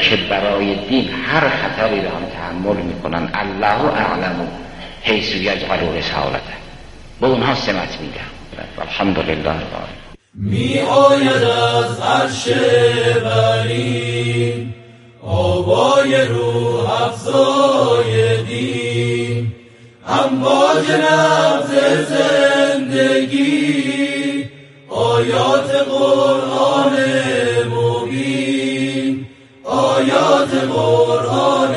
که برای دین هر خطری رو هم تحمل میکنن. الله اعلم حیث یجعل رسالته، به اونها سمت میدم. الحمدلله رب العالمین. می آید از عرش برین آوای روح افزای دین، امواج نبض زندگی، آیات قرآن مبین، آیات قرآن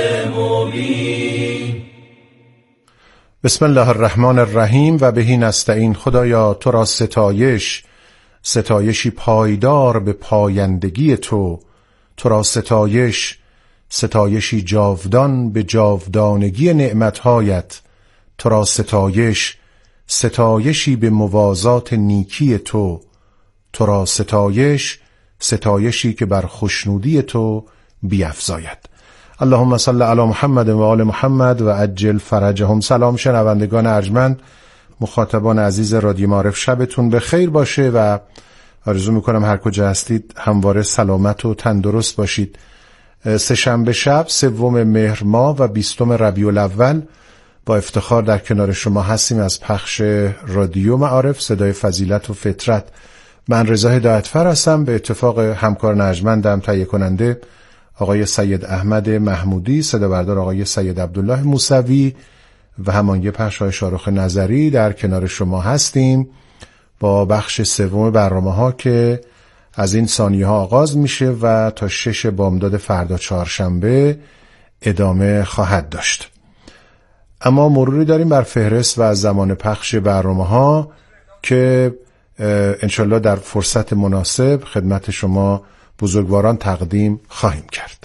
مبین. بسم الله الرحمن الرحیم و بهی نستعین. خدایا تو را ستایشی پایدار به پایندگی تو را ستایشی جاودان به جاودانگی نعمتهایت، تو را ستایشی به موازات نیکی تو را ستایشی که بر خوشنودی تو بیفزاید. اللهم صل علی محمد و آل محمد و عجل فرجهم. سلام شنوندگان ارجمند، مخاطبان عزیز رادیو معارف، شبتون به خیر باشه و آرزو میکنم هر کجا هستید همواره سلامت و تندرست باشید. سه‌شنبه شب 3 مهر ماه و 20 ربیع الاول با افتخار در کنار شما هستیم از پخش رادیو معارف صدای فضیلت و فطرت. من رضا هدایتفر هستم، به اتفاق همکار نجمندم تهیه کننده آقای سید احمد محمودی، صدا بردار آقای سید عبدالله موسوی و همانگی پخش های شارخ نظری در کنار شما هستیم با بخش 3 برنامه‌ها که از این ثانیه ها آغاز میشه و تا 6 بامداد فردا چهارشنبه ادامه خواهد داشت. اما مروری داریم بر فهرست و از زمان پخش برنامه‌ها که انشالله در فرصت مناسب خدمت شما بزرگواران تقدیم خواهیم کرد.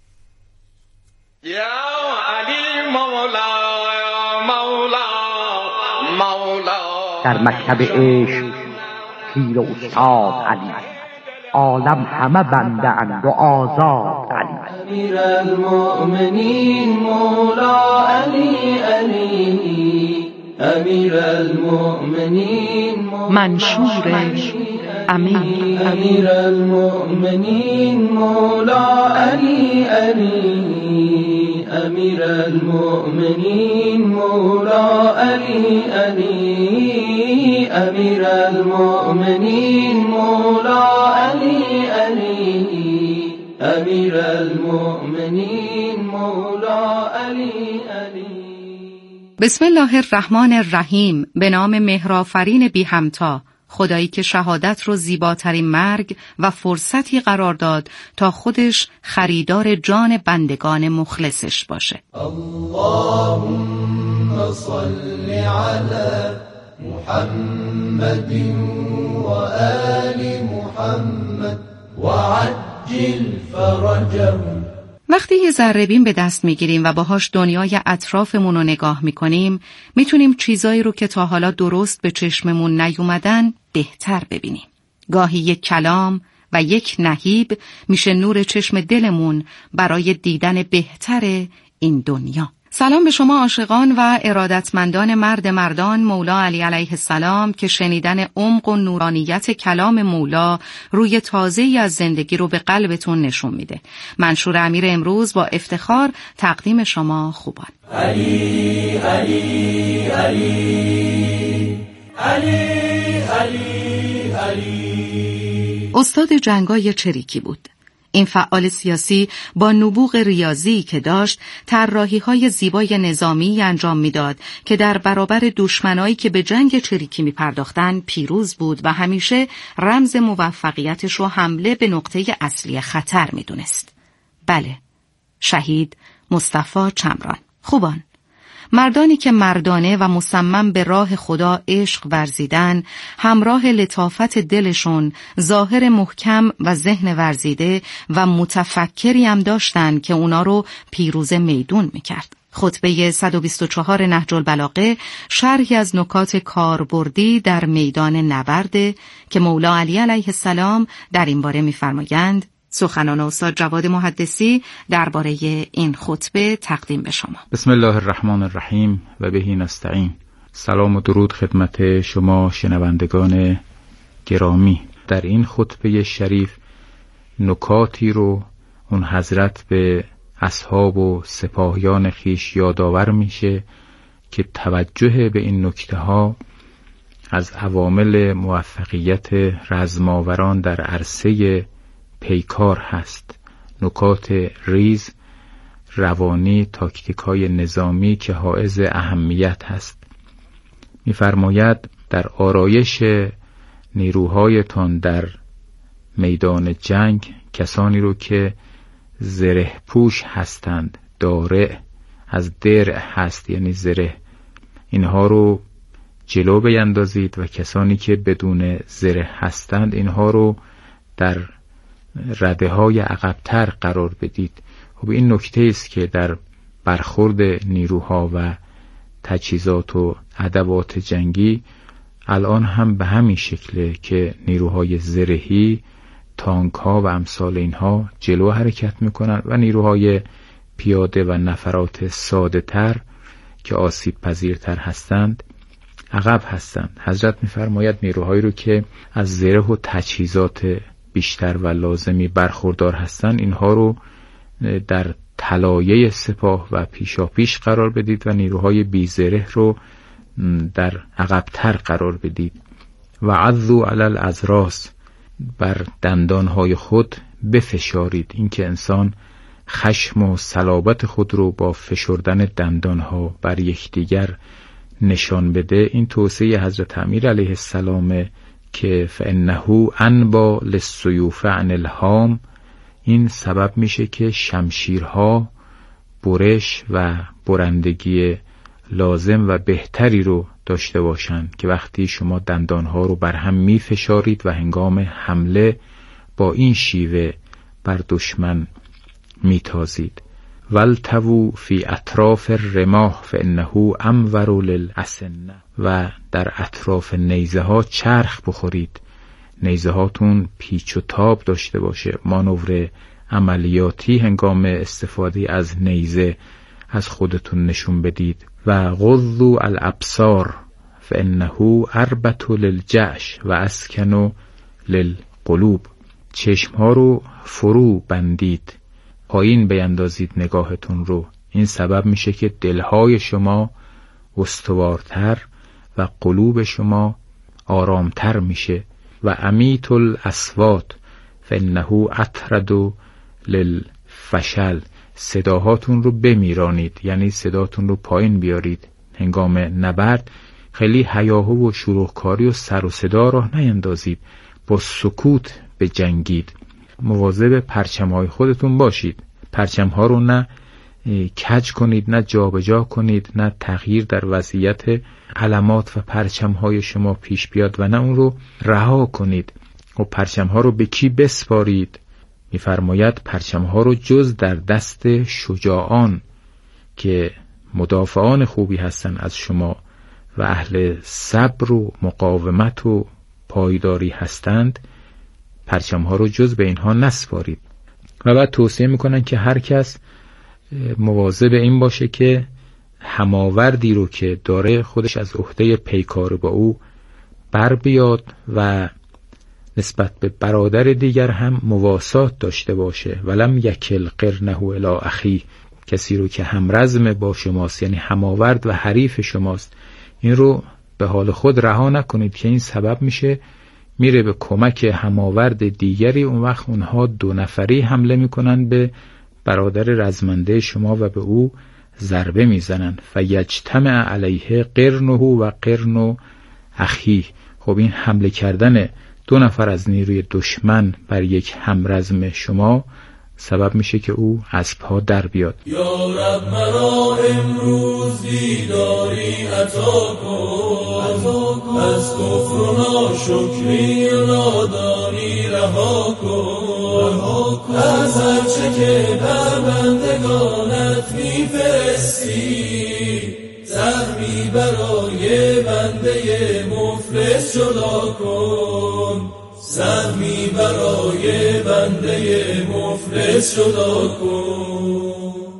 یا علی مولا مولا مولا. در مکتب عشق پیر و استاد علی، عالم همه بنده اند و آزاد علی. امیر المؤمنین مولا علی علی، امیر المؤمنین منشور امیر. امیر المؤمنین مولا علی علی، امیر المؤمنین مولا علی علی، امیر المؤمنین مولا علی علی، امیر المؤمنین مولا علی علی. بسم الله الرحمن الرحیم. به نام مهرآفرین بی همتا، خدایی که شهادت رو زیباترین مرگ و فرصتی قرار داد تا خودش خریدار جان بندگان مخلصش باشه. اللهم صل علی محمد و آل محمد و عجل فرجهم. وقتی یه ذره‌بین به دست میگیریم و باهاش دنیای اطرافمون رو نگاه میکنیم، میتونیم چیزایی رو که تا حالا درست به چشممون نیومدن بهتر ببینیم. گاهی یک کلام و یک نهیب میشه نور چشم دلمون برای دیدن بهتر این دنیا. سلام به شما عاشقان و ارادتمندان مرد مردان مولا علی علیه السلام که شنیدن عمق و نورانیت کلام مولا روی تازه‌ای از زندگی رو به قلبتون نشون میده. منشور امیر امروز با افتخار تقدیم شما خوبان. علی علی علی علی علی علی. استاد جنگای چریکی بود. این فعال سیاسی با نبوغ ریاضی که داشت طراحی‌های زیبای نظامی انجام میداد که در برابر دشمنایی که به جنگ چریکی می‌پرداختن پیروز بود و همیشه رمز موفقیتش رو حمله به نقطه اصلی خطر می‌دونست. بله، شهید مصطفی چمران. خوبان، مردانی که مردانه و مصمم به راه خدا عشق ورزیدن، همراه لطافت دلشون ظاهر محکم و ذهن ورزیده و متفکری هم داشتن که اونا رو پیروز میدون میکرد. خطبه 124 نهج البلاغه شرحی از نکات کاربردی در میدان نبرد که مولا علی علیه السلام در این باره میفرمایند. سخنان استاد جواد محدثی درباره این خطبه تقدیم به شما. بسم الله الرحمن الرحیم و بهی نستعین. سلام و درود خدمت شما شنوندگان گرامی. در این خطبه شریف نکاتی رو اون حضرت به اصحاب و سپاهیان خیش یادآور میشه که توجه به این نکته ها از عوامل موفقیت رزماوران در عرصه پیکار هست. نکات ریز، روانی، تاکتیک‌های نظامی که حائز اهمیت هست. می‌فرماید در آرایش نیروهایتان در میدان جنگ کسانی رو که زره پوش هستند، دارع از درع هست یعنی زره، اینها رو جلو بیندازید و کسانی که بدون زره هستند اینها رو در رده های عقب‌تر قرار بدید. خب این نکته است که در برخورد نیروها و تجهیزات و ادوات جنگی الان هم به همین شکله که نیروهای زرهی، تانک ها و امثال اینها جلو حرکت میکنن و نیروهای پیاده و نفرات ساده تر که آسیب پذیرتر هستند عقب هستند. حضرت میفرماید نیروهایی رو که از زره و تجهیزات بیشتر و لازمی برخوردار هستند اینها رو در طلایه سپاه و پیشاپیش قرار بدید و نیروهای بی زره رو در عقب‌تر قرار بدید. و عضوا علی الاضراس، بر دندانهای خود بفشارید. این که انسان خشم و صلابت خود رو با فشردن دندانها بر یکدیگر نشان بده، این توصیه حضرت امیر علیه السلام که فانه انبا للسیوف عن الهام، این سبب میشه که شمشیرها برش و برندگی لازم و بهتری رو داشته باشند که وقتی شما دندانها رو بر هم میفشارید و هنگام حمله با این شیوه بر دشمن میتازید. والتووا فی اطراف الرماح فانه امور للاسنه، و در اطراف نیزه ها چرخ بخورید، نیزه هاتون پیچ و تاب داشته باشه، مانور عملیاتی هنگام استفاده از نیزه از خودتون نشون بدید. و غضوا الابصار فانه اربط للجأش و اسکن للقلوب، چشم ها رو فرو بندید، پایین بیندازید نگاهتون رو، این سبب میشه که دلهای شما استوارتر و قلوب شما آرامتر میشه. و امیت الاصوات فانه اطرد للفشل، صداهاتون رو بمیرانید، یعنی صداتون رو پایین بیارید، هنگام نبرد خیلی هیاهو و شروعکاری و سر و صدا راه نیندازید، با سکوت بجنگید. مواظب پرچم‌های خودتون باشید، پرچم‌ها رو نه کج کنید، نه جابجا کنید، نه تغییر در وضعیت علامات و پرچم‌های شما پیش بیاد و نه اون رو رها کنید. و پرچم‌ها رو به کی بسپارید؟ می‌فرماید پرچم‌ها رو جز در دست شجاعان که مدافعان خوبی هستن از شما و اهل صبر و مقاومت و پایداری هستند، پرچم‌ها رو جز به اینها نسپارید. و بعد توصیه میکنن که هر کس مواظب این باشه که هماوردی رو که داره خودش از عهده پیکار با او بر بیاد و نسبت به برادر دیگر هم مواسات داشته باشه. ولم یکل قرنه الی اخی، کسی رو که همرزم با شماست یعنی هماورد و حریف شماست، این رو به حال خود رها نکنید که این سبب میشه میره به کمک هماورد دیگری، اون وقت اونها دو نفری حمله میکنن به برادر رزمنده شما و به او ضربه میزنن. فیجتمع علیه قرنه و قرن اخی. خب این حمله کردن دو نفر از نیروی دشمن بر یک همرزم شما سبب میشه که او از پا در بیاد. یا رب مرا امروز دیداری عطا کن، از کفر و ناشکری و نادانی رها کن، از هرچه که بر بندگانت میفرستی، سهمی برای بنده مفلس جدا کن، سهمی برای بنده مفلس جدا کن.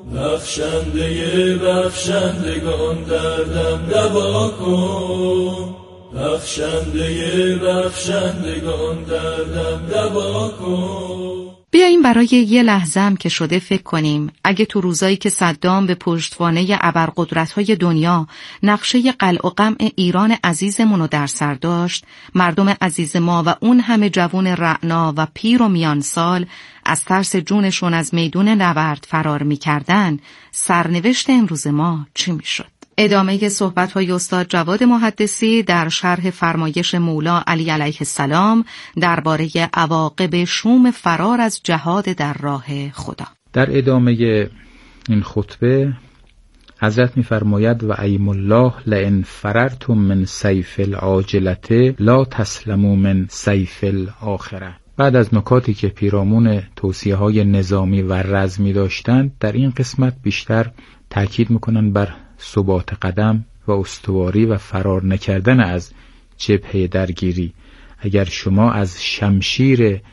بخشنده بخشندگان دردم دوا کن، بخشنده بخشندگان دردم دوا کن. بیاییم برای یه لحظه‌ام که شده فکر کنیم اگه تو روزایی که صدام به پشتوانه ابرقدرت‌های دنیا نقشه قلع و قمع ایران عزیزمونو در سر داشت، مردم عزیز ما و اون همه جوون رعنا و پیر و میان سال از ترس جونشون از میدون نبرد فرار می‌کردن، سرنوشت امروز ما چی می‌شد؟ ادامه صحبت‌های استاد جواد محدثی در شرح فرمایش مولا علی علیه السلام درباره عواقب شوم فرار از جهاد در راه خدا. در ادامه این خطبه حضرت می‌فرماید و ایم الله لئن فررتم من سیف العاجلة لا تسلموا من سیف الاخره. بعد از نکاتی که پیرامون توصیه‌های نظامی و رزمی داشتند، در این قسمت بیشتر تاکید می‌کنند بر ثبات قدم و استواری و فرار نکردن از جبهه درگیری. اگر شما از شمشیر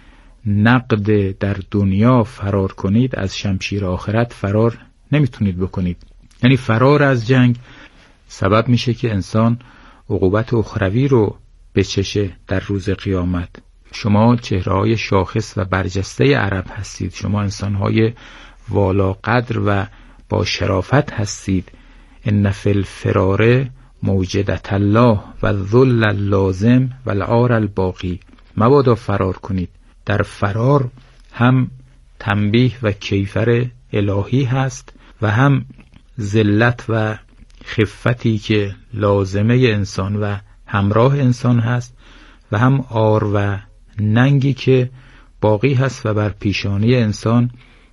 نقد در دنیا فرار کنید، از شمشیر آخرت فرار نمیتونید بکنید. یعنی فرار از جنگ سبب میشه که انسان عقوبت اخروی رو بچشه در روز قیامت. شما چهره‌های شاخص و برجسته عرب هستید، شما انسان‌های والا قدر و با شرافت هستید. ان فی الفرار موجدة الله و الذل اللازم و العار الباقی. مبادا فرار کنید. در فرار هم تنبیه و کیفر الهی هست و هم ذلت و خفتی که لازمه انسان و همراه انسان هست و هم عار و ننگی که باقی هست و بر پیشانی انسان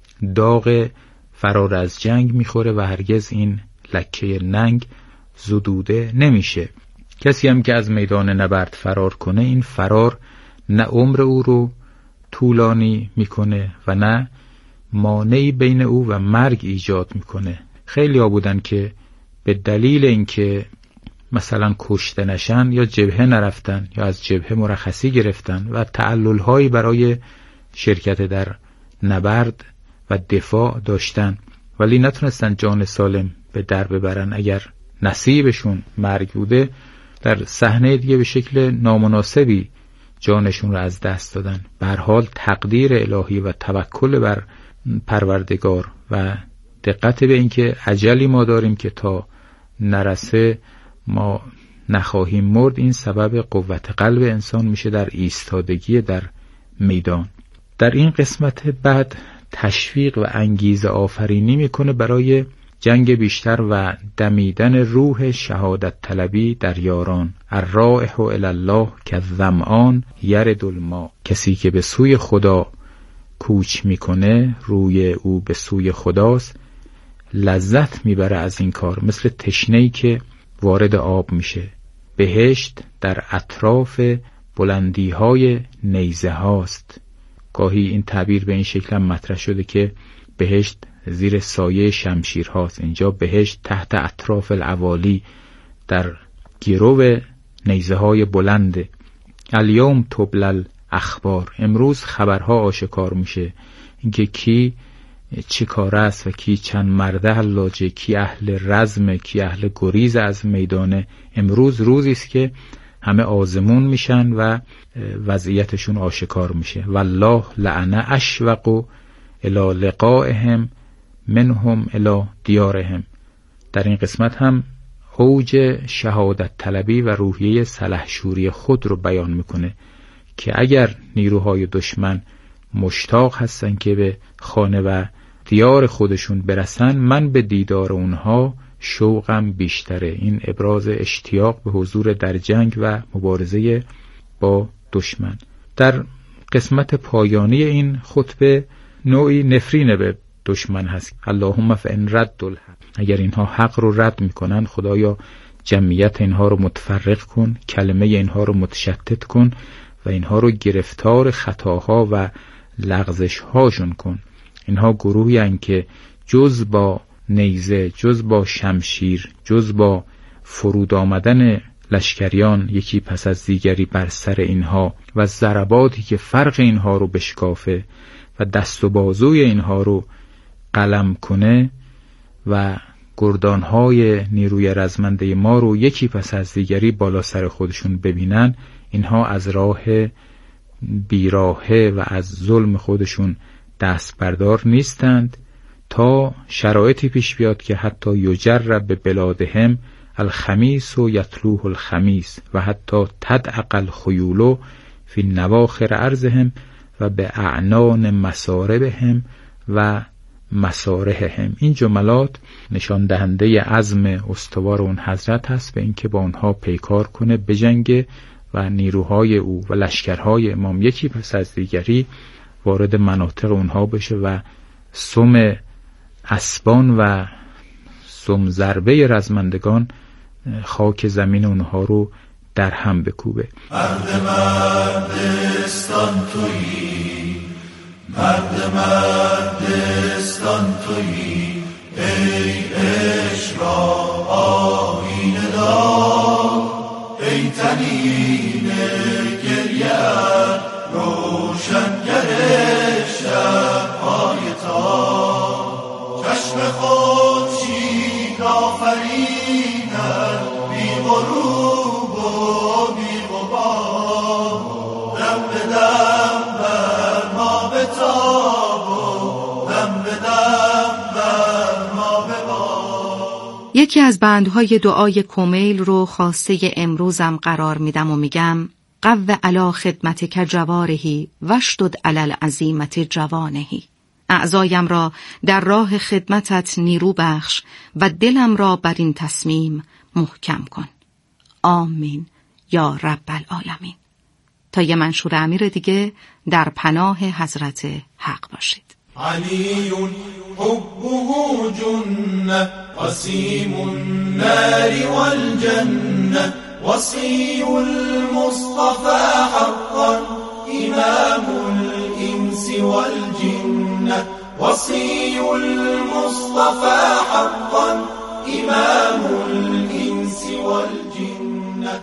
داغ فرار از جنگ میخوره و هرگز این لکه ننگ زدوده نمیشه. کسی هم که از میدان نبرد فرار کنه، این فرار نه عمر او رو طولانی میکنه و نه مانعی بین او و مرگ ایجاد میکنه. خیلی ها بودن که به دلیل اینکه مثلا کشته نشن یا جبهه نرفتن یا از جبهه مرخصی گرفتن و تعلل هایی برای شرکت در نبرد و دفاع داشتن، ولی نتونستن جان سالم به در ببرن. اگر نصیبشون مرگ بوده، در صحنه دیگه به شکل نامناسبی جانشون رو از دست دادن. به هر حال تقدیر الهی و توکل بر پروردگار و دقت به اینکه اجلی ما داریم که تا نرسه ما نخواهیم مرد، این سبب قوت قلب انسان میشه در ایستادگی در میدان. در این قسمت بعد تشویق و انگیزه آفرینی میکنه برای جنگ بیشتر و دمیدن روح شهادت طلبی در یاران. الرائح الی الله کالظمآن یرد الماء. کسی که به سوی خدا کوچ میکنه، روی او به سوی خداست، لذت میبره از این کار، مثل تشنه‌ای که وارد آب میشه. بهشت در اطراف بلندی‌های نیزه هاست. گاهی این تعبیر به این شکل هم مطرح شده که بهشت زیر سایه شمشیر هاست. اینجا بهشت تحت اطراف العوالی، در گرو نیزه های بلنده. الیوم تبل الاخبار. امروز خبرها آشکار میشه، اینکه کی چه کار است و کی چند مرده حلاجه، کی اهل رزم، کی اهل گریز از میدانه. امروز روزی است که همه آزمون میشن و وضعیتشون آشکار میشه. والله لعن اشوق الی لقائهم منهم الی دیارهم. در این قسمت هم اوج شهادت طلبی و روحیه سلحشوری خود رو بیان میکنه که اگر نیروهای دشمن مشتاق هستن که به خانه و دیار خودشون برسن، من به دیدار اونها شوقم بیشتره. این ابراز اشتیاق به حضور در جنگ و مبارزه با دشمن. در قسمت پایانی این خطبه نوعی نفرین به دشمن هست. اللهم فإن رد الحق. اگر اینها حق رو رد میکنن، خدایا جمعیت اینها رو متفرق کن، کلمه اینها رو متشتت کن و اینها رو گرفتار خطاها و لغزش هاشون کن. اینها گروهی هستند که جز با نیزه، جز با شمشیر، جز با فرود آمدن لشکریان یکی پس از دیگری بر سر اینها و ضرباتی که فرق اینها رو بشکافه و دست و بازوی اینها رو قلم کنه و گردانهای نیروی رزمنده ما رو یکی پس از دیگری بالا سر خودشون ببینن، اینها از راه بیراهه و از ظلم خودشون دست بردار نیستند تا شرایطی پیش بیاد که حتی یجرب به بلادهم الخمیس و یتلوه الخمیس و حتی تدعق الخیول فی نواخر ارضهم و به اعنان مساربهم و مسارحهم. این جملات نشان دهنده عزم استوار اون حضرت هست به اینکه با اونها پیکار کنه، بجنگه و نیروهای او و لشکرهای امام یکی پس از دیگری وارد مناطق اونها بشه و سم اسبان و سم ضربه رزمندگان خاک زمین اونها رو در هم بکوبه. مرد مردستان تویی، مرد مردستان تویی، ای عشق را آیینه دار، ای تنین گریه‌ات روشنگر شب‌های تار، چشم خورشید آفرینت بی غروب و بی غبار، دم به دم بر ما بتاب و دم به دم بر ما ببار. یکی از بندهای دعای کمیل رو خواسته امروزم قرار میدم و میگم قو علی خدمتک جوارحی واشدد علی العزیمة جوانحی. اعضایم را در راه خدمتت نیرو بخش و دلم را بر این تصمیم محکم کن. آمین یا رب العالمین. تا یه منشور امیر دیگه در پناه حضرت حق باشید. علی حبه جنة قسیم النار والجنة وصی المصطفى حقا امام الانس والجنة وصی المصطفى حقا امام الانس والجنة.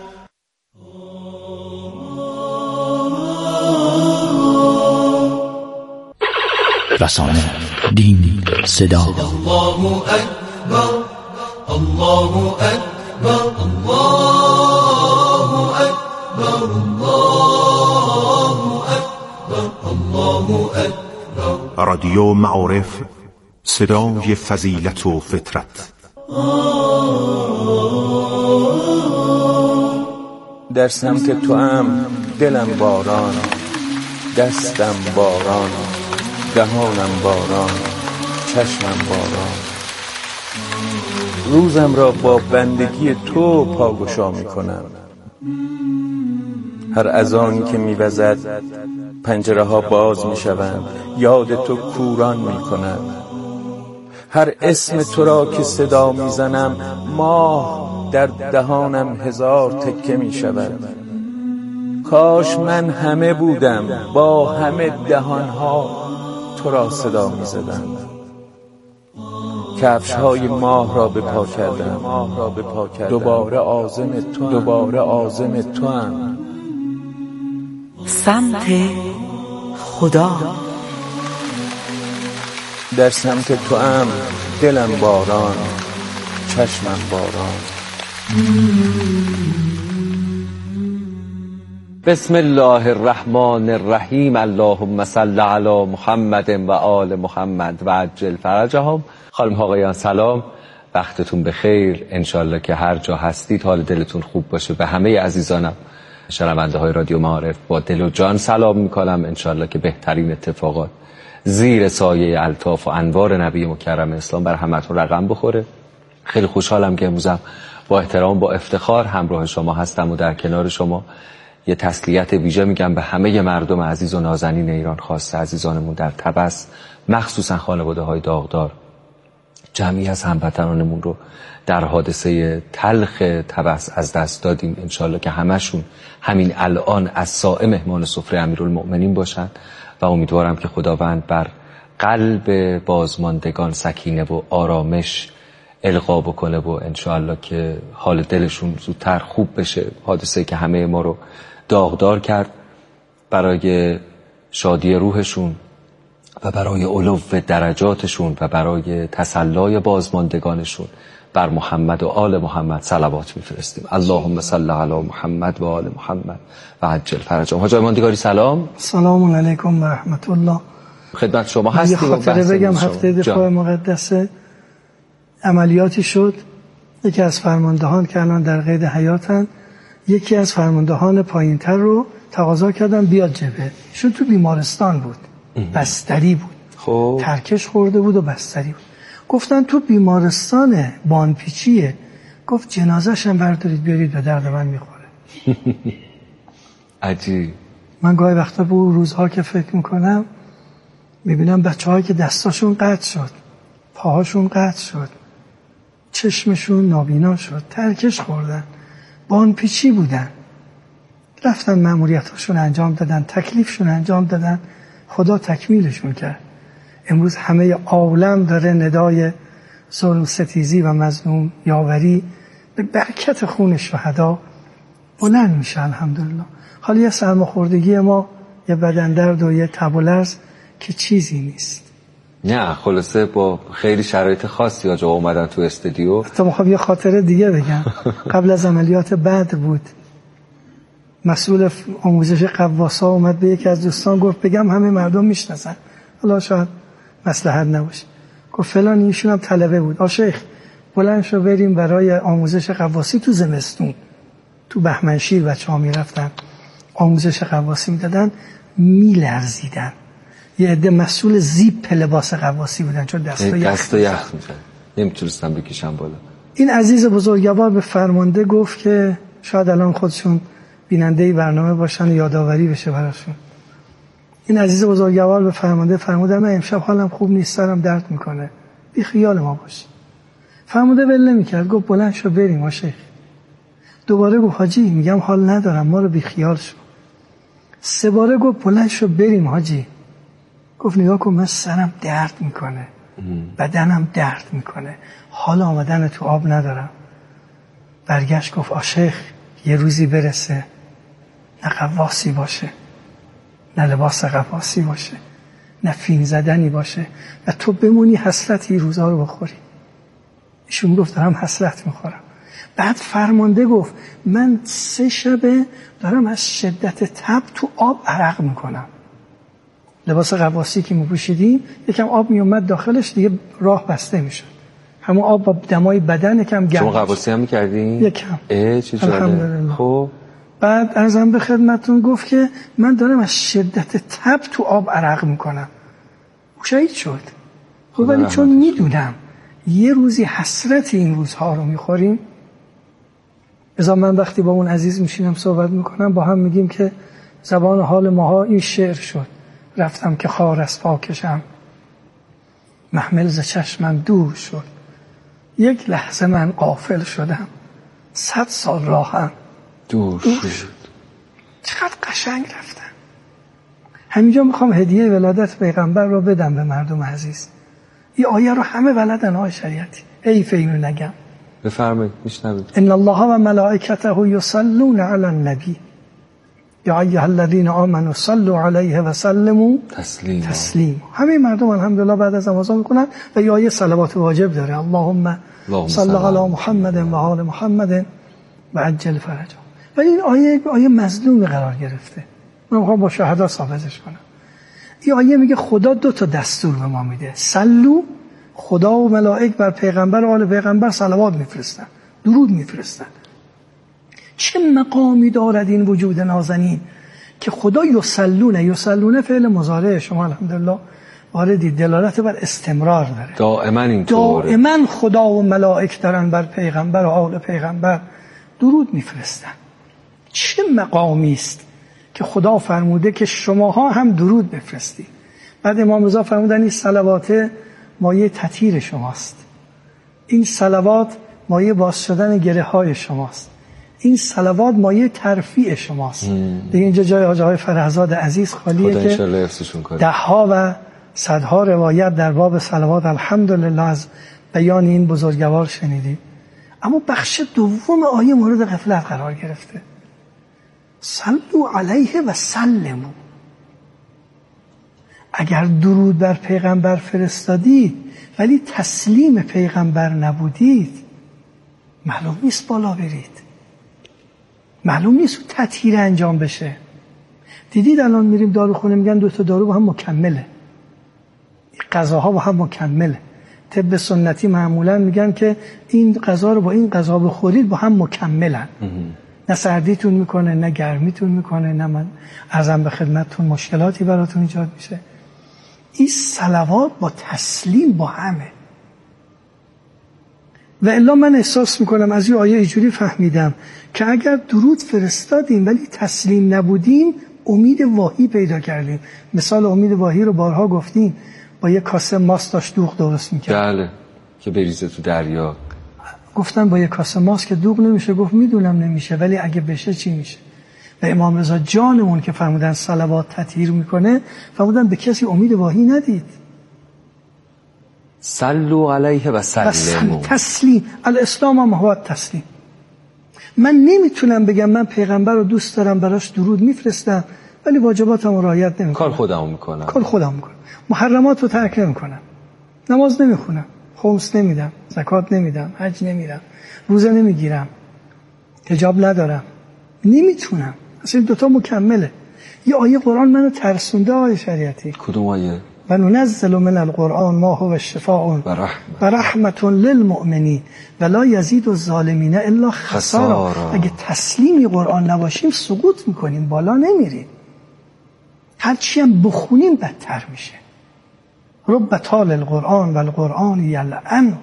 رسانه، دین، صدا. الله اکبر، الله اکبر، الله اکبر، الله اکبر، الله اکبر. رادیو معارف، صدای فضیلت و فطرت. در سمت تو هم دلم باران، دستم باران، دهانم باران، چشمم باران. روزم را با بندگی تو پاگشا می کنم. هر اذانی که می وزد پنجره ها باز می شوند، یاد تو کوران می کنم. هر اسم تو را که صدا می زنم ماه در دهانم هزار تکه می شود. کاش من همه بودم با همه دهانها تو را صدا می زدم. کفش های ماه را به پا کردم، دوباره عازم تو، دوباره عازم تو هم. سمت خدا. در سمت تو هم دلم باران، چشمم باران. بسم الله الرحمن الرحیم. اللهم صل علی محمد و آل محمد و عجل فرجهم. خانم آقایان سلام، وقتتون بخیر. انشالله که هر جا هستید حال دلتون خوب باشه. به همه عزیزانم شنونده های رادیو معارف با دل و جان سلام میکنم. انشالله که بهترین اتفاقات زیر سایه الطاف و انوار نبی مکرم اسلام بر همتون رقم بخوره. خیلی خوشحالم که امروزم با احترام با افتخار همراه شما هستم و در کنار شما یه تسلیت ویژه میگم به همه مردم عزیز و نازنین ایران، خاصه عزیزانمون در تبس، مخصوصا خانواده های داغدار. جمعی از هموطنانمون رو در حادثه تلخ تبس از دست دادیم. انشالله که همشون همین الان از سائه مهمان سفره امیرالمؤمنین باشن و امیدوارم که خداوند بر قلب بازماندگان سکینه و آرامش القا بکنه و انشالله که حال دلشون زودتر خوب بشه. حادثه که همه ما رو داغدار کرد، برای شادی روحشون و برای علو درجاتشون و برای تسلای بازماندگانشون بر محمد و آل محمد صلوات میفرستیم. اللهم صل علی محمد و آل محمد و عجل فرجهم. حاج ماندگاری سلام. سلام علیکم و رحمت الله. خدمت شما هستی. یه خاطره بگم. هفته دفاع مقدسه عملیاتی شد. یکی از فرماندهان که الان در قید حیاتن، یکی از فرماندهان پایینتر رو تقاضا کردن بیاد جبهه. ایشون تو بیمارستان بود، بستری بود، خب ترکش خورده بود و بستری بود. گفتن تو بیمارستان بانپیچیه. گفت جنازه‌ش هم بردارید بیارید، به درد من میخوره. عجیب. من گاهی وقتا به اون روزها که فکر میکنم میبینم بچه‌هایی که دستاشون قطع شد، پاهاشون قطع شد، چشمشون نابینا شد، ترکش خوردن، بانپیچی بودن، رفتن مأموریتاشون انجام دادن، تکلیفشون انجام دادن، خدا تکمیلشون کرد. امروز همه عالم داره ندای ظلم ستیزی و مظلوم یاوری به برکت خون شهدا بلند میشه. الحمدلله. حالا یه سرماخوردگی ما، یه بدن درد و یه تب و لرز که چیزی نیست. نه خلاصه با خیلی شرایط خاصی آجا اومدن تو استودیو. تا میخوام یه خاطره دیگه بگم. قبل از عملیات بدر بود، مسئول آموزش قواسا اومد به یکی از دوستان گفت بگم همه مردم میشناسن، حالا شاید مصلحت نباشه. گفت فلان ایشون هم طلبه بود. شیخ بلند شو بریم برای آموزش قواسی تو زمستون. تو بهمنشیر بچه‌ها میرفتن آموزش قواسی میدادن، میلرزیدن. یه عده مسئول زیپ لباس قواسی بودن چون دست یخ میشن، نمیتونستن بکشن بالا. این عزیز بزرگوار به فرمانده گفت که شاید الان خودشون بیننده برنامه باشن و یادآوری بشه براشون. این عزیز بزرگوار به فرمانده فرموده من امشب حالم خوب نیست، سرم درد میکنه، بی خیال ما باش. فرمانده ول نمیکرد، گفت بلند شو بریم شیخ. دوباره گفت حاجی میگم حال ندارم، ما رو بی خیال شو. 3 باره گفت بلند شو بریم حاجی. گفت نگاه کن من سرم درد میکنه، بدنم درد میکنه، حال آمدن تو آب ندارم. برگشت گفت شیخ یه روزی برسه نه قواسی باشه، نه لباس قواسی باشه، نه فیلم زدنی باشه و تو بمونی حسرتی روزا رو بخوری. ایشون گفت دارم حسرت میخورم. بعد فرمانده گفت من 3 شبه دارم از شدت تب تو آب عرق میکنم. لباس قواسی که میپوشیدیم یکم آب میومد داخلش، دیگه راه بسته میشد، همون آب با دمای بدن یکم گرم. شما قواسی هم میکردین؟ یکم. چه جالب. خب بعد ارزم به خدمتون گفت که من دارم از شدت تب تو آب عرق میکنم. شهید شد. خب ولی چون میدونم یه روزی حسرت این روزها رو میخوریم، ازا من وقتی با اون عزیز میشینم صحبت میکنم با هم میگیم که زبان حال ماها این شعر شد. رفتم که خار از پاکشم، محمل ز چشمم دور شد، یک لحظه من غافل شدم، 100 سال راهم دور شد. چقدر قشنگ رفتن. همینجا میخوام هدیه ولادت پیغمبر رو بدم به مردم عزیز. این آیه رو همه بلدن های شریعتی، حیف اینو نگم. بفرمایید میشنوید. ان الله و ملائکته یصلون علی النبی یا ایها الذین آمنوا صلوا علیه و سلموا تسلیما. همه مردم الحمدلله بعد از نماز میکنن و این آیه صلوات واجب داره. اللهم صل علی محمد و آل محمد و عجل فرجهم. ولی این آیه مظلوم قرار گرفته. من میخوام با شهدا ثابتش کنم. این آیه میگه خدا 2 تا دستور به ما میده. صلو، خدا و ملائک بر پیغمبر و آل پیغمبر صلوات میفرستن، درود میفرستن. چه مقامی دارد این وجود نازنین که خدا یصلون فعل مضارع شما الحمدلله واردی دلالت بر استمرار داره. دائما اینطوره. دائما خدا و ملائک دارن بر پیغمبر و آل پیغمبر درود میفرستن. چه مقامی است که خدا فرموده که شماها هم درود بفرستید. بعد امام رضا فرمودن این صلوات مایه تطهیر شماست، این صلوات مایه باز شدن گره های شماست، این صلوات مایه ترفیع شماست. دیگه اینجا جای آقای فرهزاد عزیز خالیه که 10ها و 100ها روایت در باب صلوات الحمدلله از بیان این بزرگوار شنیدید. اما بخش دوم آیه مورد غفلت قرار گرفته. صلوا علیه و سلموا. اگر درود بر پیغمبر فرستادید ولی تسلیم پیغمبر نبودید، معلوم نیست بالا برید، معلوم نیست تطهیر انجام بشه. دیدید الان میریم داروخونه میگن 2 تا دارو با هم مکمله. غذاها با هم مکمله. طب سنتی معمولا میگن که این غذا رو با این غذا بخورید با هم مکملن. نه سردیتون میکنه نه گرمیتون میکنه، نه من عرضم به خدمتتون مشکلاتی براتون ایجاد میشه. این صلوات با تسلیم با همه. و الا من احساس میکنم از این آیه اینجوری فهمیدم که اگر درود فرستادیم ولی تسلیم نبودیم امید واهی پیدا کردیم. مثال امید واهی رو بارها گفتیم، با یه کاسه ماست داشت دوغ درست میکرد. بله که بریزه تو دریا. گفتن با یه کاسه ماست که دوغ نمیشه. گفت میدونم نمیشه ولی اگه بشه چی میشه. و امام رضا جانمون که فرمودن صلوات تطهیر میکنه، فرمودن به کسی امید واهی ندید. صلو علیه و سلموا. تسلیم. الاسلام هم هو تسلیم. من نمیتونم بگم من پیغمبر رو دوست دارم براش درود میفرستم ولی واجباتم رو رعایت نمیکنم. کار خودم میکنم. محرمات رو ترک نمیکنم. نماز نمیخونم، خمس نمیدم، زکات نمیدم، حج نمیرم، روزه نمیگیرم، حجاب ندارم. نمیتونم. اصلا این دوتا مکمله. یه آیه قرآن منو ترسونده آیه شریعتی. کدوم آیه؟ و ننزل من القرآن ما هو شفاء و رحمت للمؤمنین و لا یزید الظالمین الا خسارا. اگه تسلیمی قرآن نباشیم سقوط میکنیم، بالا نمیریم. هرچی هم بخونیم بدتر میشه. رب طال القرآن و القرآن یلعن.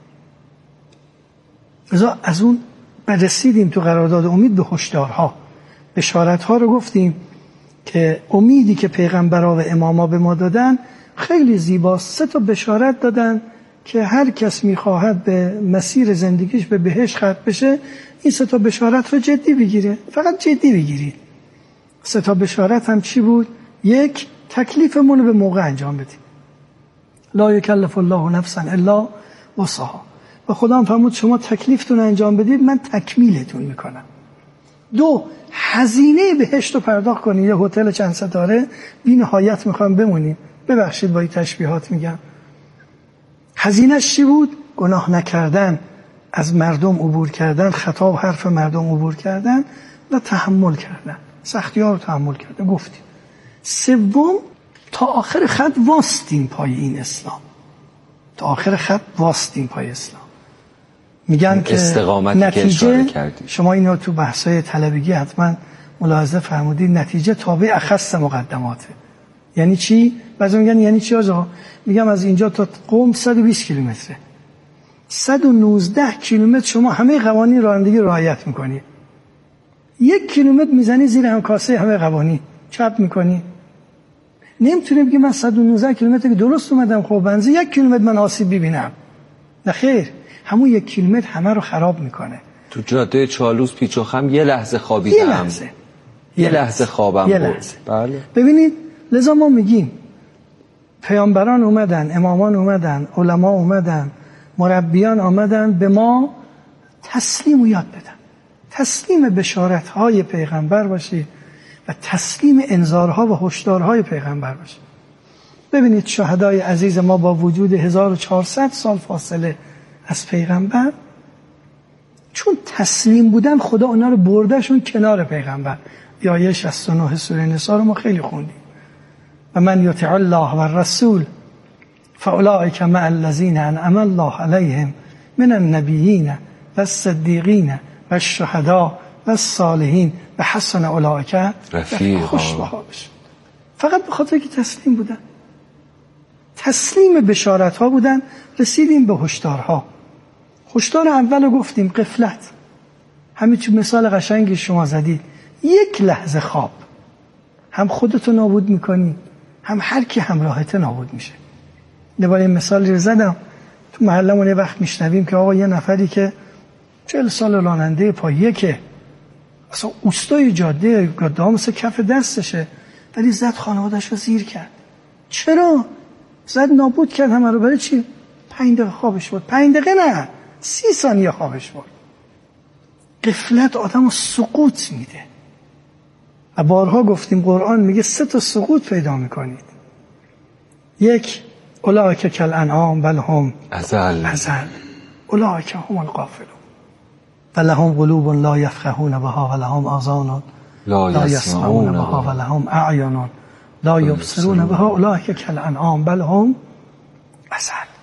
از اون رسیدیم تو قرارداد امید به هشدارها، بشارتها رو گفتیم که امیدی که پیغمبرها و اماما به ما دادن خیلی زیباست. 3 تا بشارت دادن که هر کس میخواهد به مسیر زندگیش به بهشت ختم بشه این 3 تا بشارت رو جدی بگیره. فقط جدی بگیرید. 3 تا بشارت هم چی بود؟ 1، تکلیفمون رو به موقع انجام بدیم. لا یکلف الله نفسا الا وسعها. و خدا هم فرمود شما تکلیفتون انجام بدید من تکمیلتون میکنم. 2، هزینه بهشت رو پرداخت کنید. یه هتل چند ستاره بی نهایت میخوام بمونیم. ببخشید با این تشبیهات میگم. هزینه‌اش چی بود؟ گناه نکردن، از مردم عبور کردن، خطا و حرف مردم عبور کردن و تحمل کردن. سختی‌ها رو تحمل کردن گفتیم. 3، تا آخر خط واستیم پای این اسلام. تا آخر خط واستیم پای اسلام. میگن که نتیجه، شما اینو تو بحث‌های طلبگی حتما ملاحظه فرمودید، نتیجه تابع اخص مقدماته. یعنی چی؟ بعضی میگن یعنی چی آقا؟ میگم از اینجا تا قم 120 کیلومتره. 119 کیلومتر شما همه قوانین رانندگی رعایت میکنی. 1 کیلومتر میزنی زیر هم کاسه همه قوانین چپ میکنی. نمیتونی بگی من 119 کیلومتر که درست اومدم خب بنزی 1 کیلومتر من آسیب ببینم. نه خیر، همون 1 کیلومتر همه رو خراب میکنه. تو جاده چالوس پیچ و خم یه لحظه خوابیدم. یه لحظه خوابم بود. بله. ببینید لذا ما میگیم پیامبران اومدن، امامان اومدن، علما اومدن، مربیان اومدن به ما تسلیم و یاد بدن. تسلیم بشارت‌های پیغمبر باشید و تسلیم انذارها و هشدارهای پیغمبر باشید. ببینید شهدای عزیز ما با وجود 1400 سال فاصله از پیغمبر، چون تسلیم بودن خدا اونا رو بردهشون کنار پیغمبر. آیه 69 سوره نساء رو ما خیلی خوندیم. و من یطع الله و الرسول فاولئک مع الذین انعم الله علیهم من النبیین و الصدیقین و الشهداء و الصالحین و حسن اولئک رفیقا. فقط به خاطر که تسلیم بودن، تسلیم بشارت ها بودن. رسیدیم به هشدارها. هشدار اول رو گفتیم غفلت. همین چون مثال قشنگی شما زدید، 1 لحظه خواب هم خودتو نابود میکنی هم هر کی همراهت نابود میشه. دوباره مثالی رو زدم تو محلمون، یه وقت میشنویم که آقا یه نفری که 40 سال راننده پایه که اصلا اوستای جاده گدام مثل کف دستشه، ولی زد خانواده‌اش رو زیر کرد. چرا؟ زد نابود کرد همه رو. برای چی؟ 5 دقیقه خوابش بود. 5 دقیقه نه، 30 ثانیه خوابش بود. غفلت آدم رو سقوط میده. و بارها گفتیم قرآن میگه 3 تا سقوط پیدا میکنید. 1، اولئک کالانعام بل هم اضل. اولئک هم الغافلون و لهم قلوب لا یفقهون بها و لهم آذان لا یسمعون بها و لهم اعین لا یبصرون بها اولئک کالانعام بل هم مثل